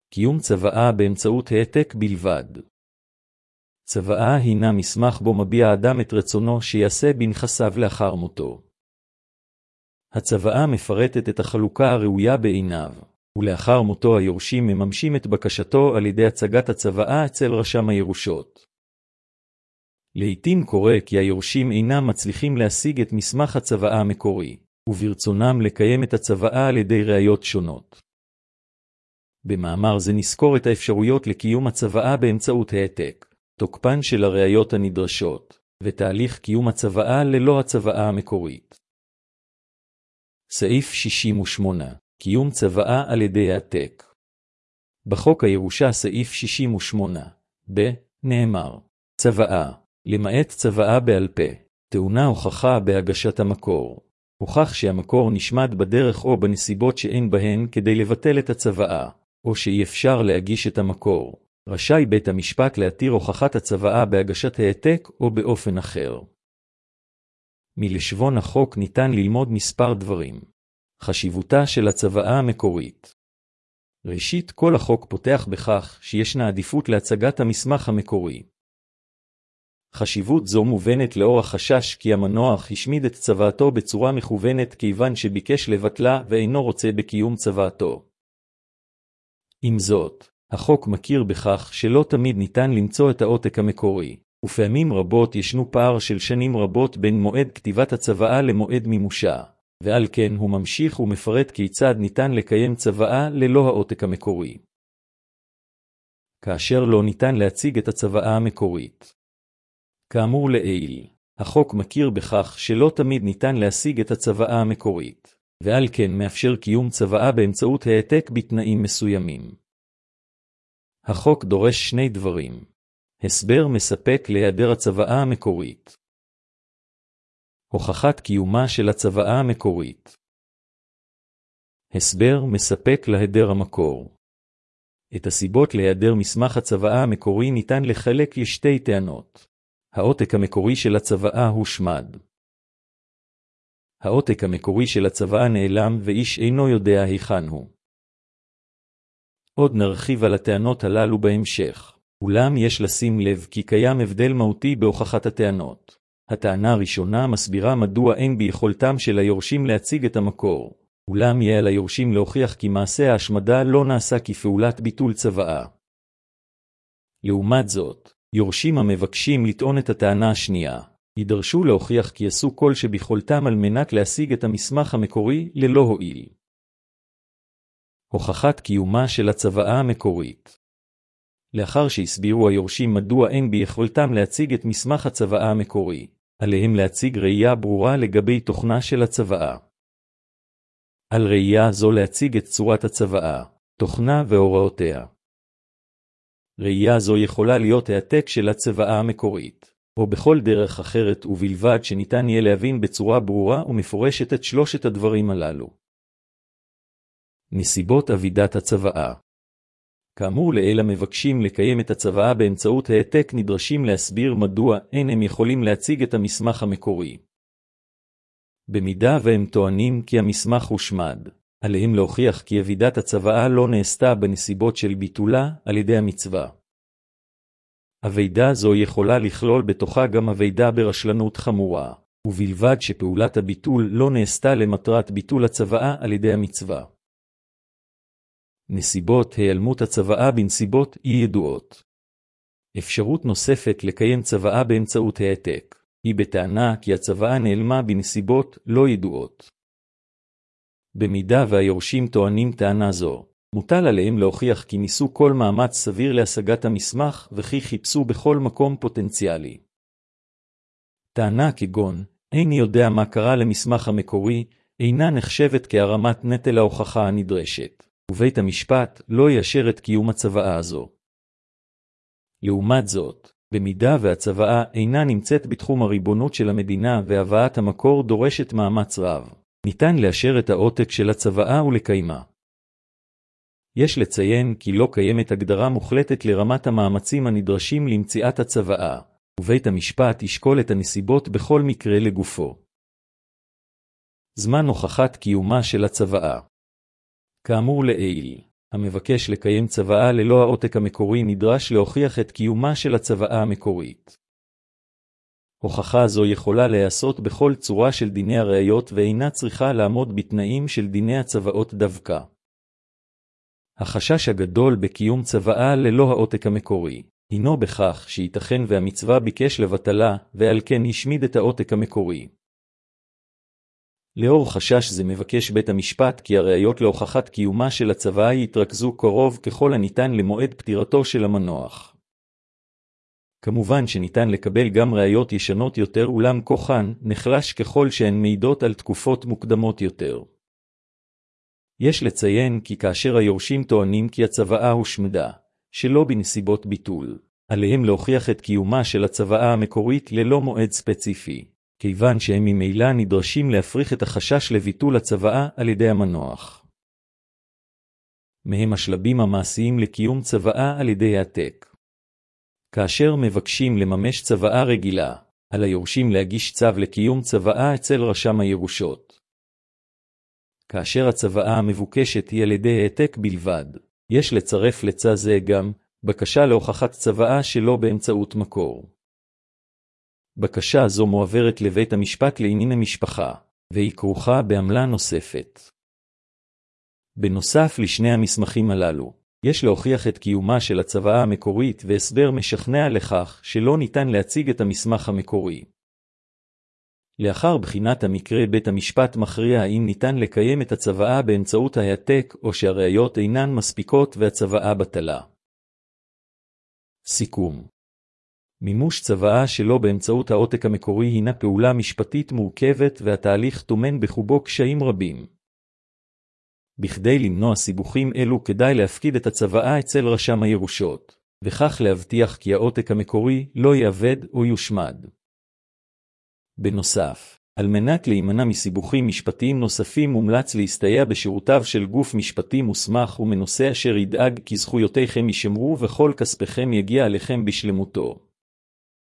קיום צוואה באמצעות העתק בלבד. צוואה הינה מסמך בו מביע האדם את רצונו שיעשה בנכסיו לאחר מותו. הצוואה מפרטת את החלוקה הראויה בעיניו, ולאחר מותו היורשים מממשים את בקשתו על ידי הצגת הצוואה אצל רשם הירושות. לעתים קורה כי היורשים אינם מצליחים להשיג את מסמך הצוואה המקורי, וברצונם לקיים את הצוואה על ידי ראיות שונות. במאמר זה נזכור את האפשרויות לקיום הצוואה באמצעות העתק, תוקפן של הראיות הנדרשות, ותהליך קיום הצוואה ללא הצוואה המקורית. סעיף 68. קיום צוואה על ידי העתק. בחוק הירושה סעיף 68, נאמר, צוואה, למעט צוואה בעל פה, טעונה הוכחה בהגשת המקור. הוכח שהמקור נשמד בדרך או בנסיבות שאין בהן כדי לבטל את הצוואה, או שאי אפשר להגיש את המקור. רשאי בית המשפט להתיר הוכחת הצוואה בהגשת העתק או באופן אחר. מלשון החוק ניתן ללמוד מספר דברים. חשיבותה של הצוואה המקורית. ראשית, כל החוק פותח בכך שישנה עדיפות להצגת המסמך המקורי. חשיבות זו מובנת לאור החשש כי המנוח השמיד את צוואתו בצורה מכוונת כיוון שביקש לבטלה ואינו רוצה בקיום צוואתו. עם זאת, החוק מכיר בכך שלא תמיד ניתן למצוא את העותק המקורי, ופעמים רבות ישנו פער של שנים רבות בין מועד כתיבת הצוואה למועד מימושה, ועל כן הוא ממשיך ומפרט כיצד ניתן לקיים צוואה ללא העותק המקורי. כאשר לא ניתן להציג את הצוואה המקורית. כאמור לעיל, החוק מכיר בכך שלא תמיד ניתן להשיג את הצוואה המקורית, ועל כן מאפשר קיום צוואה באמצעות העתק בתנאים מסוימים. החוק דורש שני דברים. הסבר מספק להיעדר הצוואה המקורית. הוכחת קיומה של הצוואה המקורית. הסבר מספק להיעדר המקור. את הסיבות להיעדר מסמך הצוואה המקורי ניתן לחלק לשתי טענות. העותק המקורי של הצוואה הושמד. העותק המקורי של הצוואה נעלם ואיש אינו יודע היכן הוא. עוד נרחיב על הטענות הללו בהמשך. אולם יש לשים לב כי קיים הבדל מהותי בהוכחת הטענות. הטענה הראשונה מסבירה מדוע אין ביכולתם של היורשים להציג את המקור. אולם יהיה על היורשים להוכיח כי מעשה ההשמדה לא נעשה כפעולת ביטול צוואה. לעומת זאת, יורשים המבקשים לטעון את הטענה השנייה, יידרשו להוכיח כי עשו כל שביכולתם על מנת להשיג את המסמך המקורי ללא הועיל. הוכחת קיומה של הצוואה המקורית. לאחר שהסבירו היורשים מדוע אין ביכולתם להציג את מסמך הצוואה המקורי, עליהם להציג ראייה ברורה לגבי תוכנה של הצוואה. על ראייה זו להציג את צורת הצוואה, תוכנה והוראותיה. ראייה זו יכולה להיות העתק של הצוואה המקורית, או בכל דרך אחרת ובלבד שניתן יהיה להבין בצורה ברורה ומפורשת את שלושת הדברים הללו. נסיבות עבידת הצוואה. כאמור לעיל המבקשים לקיים את הצוואה באמצעות העתק נדרשים להסביר מדוע אין הם יכולים להציג את המסמך המקורי. במידה והם טוענים כי המסמך הושמד, עליהם להוכיח כי עבידת הצוואה לא נעשתה בנסיבות של ביטולה על ידי המצווה. עבידה זו יכולה לכלול בתוכה גם עבידה ברשלנות חמורה, ובלבד שפעולת הביטול לא נעשתה למטרת ביטול הצוואה על ידי המצווה. נסיבות היעלמות הצוואה בנסיבות אי ידועות. אפשרות נוספת לקיים צוואה באמצעות העתק, היא בטענה כי הצוואה נעלמה בנסיבות לא ידועות. במידה והיורשים טוענים טענה זו, מוטל עליהם להוכיח כי ניסו כל מאמץ סביר להשגת המסמך וכי חיפשו בכל מקום פוטנציאלי. טענה כגון, איני יודע מה קרה למסמך המקורי, אינה נחשבת כהרמת נטל ההוכחה הנדרשת, ובית המשפט לא יאשר את קיום הצוואה הזו. לעומת זאת, במידה והצוואה אינה נמצאת בתחום הריבונות של המדינה והבאת המקור דורשת מאמץ רב, ניתן לאשר את העותק של הצוואה ולקיימה. יש לציין כי לא קיימת הגדרה מוחלטת לרמת המאמצים הנדרשים למציאת הצוואה, ובית המשפט ישקול את הנסיבות בכל מקרה לגופו. זמן הוכחת קיומה של הצוואה. כאמור לעיל, המבקש לקיים צוואה ללא העותק המקורי נדרש להוכיח את קיומה של הצוואה המקורית. הוכחה זו יכולה להיעשות בכל צורה של דיני הראיות ואינה צריכה לעמוד בתנאים של דיני הצוואות דווקא. החשש הגדול בקיום צוואה ללא העותק המקורי הינו בכך שייתכן והמצווה ביקש לבטלה ועל כן השמיד את העותק המקורי. לאור חשש זה מבקש בית המשפט כי הראיות להוכחת קיומה של הצוואה יתרכזו קרוב ככל הניתן למועד פטירתו של המנוח. כמובן שניתן לקבל גם ראיות ישנות יותר אולם כוחן נחלש ככל שהן מעידות על תקופות מוקדמות יותר. יש לציין כי כאשר היורשים טוענים כי הצוואה הושמדה, שלא בנסיבות ביטול, עליהם להוכיח את קיומה של הצוואה המקורית ללא מועד ספציפי, כיוון שהם ממילא נדרשים להפריך את החשש לביטול הצוואה על ידי המנוח. מהם השלבים המעשיים לקיום צוואה על ידי העתק. כאשר מבקשים לממש צוואה רגילה, על היורשים להגיש צו לקיום צוואה אצל רשם הירושות. כאשר הצוואה המבוקשת היא על ידי העתק בלבד, יש לצרף לצו זה גם בקשה להוכחת צוואה שלא באמצעות מקור. בקשה זו מועברת לבית המשפט לענייני משפחה, והיא כרוכה בעמלה נוספת. בנוסף לשני המסמכים הללו, יש להוכיח את קיומה של הצוואה המקורית והסבר משכנע לכך שלא ניתן להציג את המסמך המקורי. לאחר בחינת המקרה בית המשפט מכריע האם ניתן לקיים את הצוואה באמצעות העתק או שהראיות אינן מספיקות והצוואה בטלה. סיכום. מימוש צוואה שלא באמצעות העותק המקורי הינה פעולה משפטית מורכבת והתהליך טומן בחובו קשיים רבים. בכדי למנוע סיבוכים אלו כדאי להפקיד את הצוואה אצל רשם הירושות, וכך להבטיח כי העותק המקורי לא יאבד או יושמד. בנוסף, על מנת להימנע מסיבוכים משפטיים נוספים מומלץ להסתייע בשירותיו של גוף משפטי מוסמך ומנוסה אשר ידאג כי זכויותיכם יישמרו וכל כספכם יגיע עליכם בשלמותו.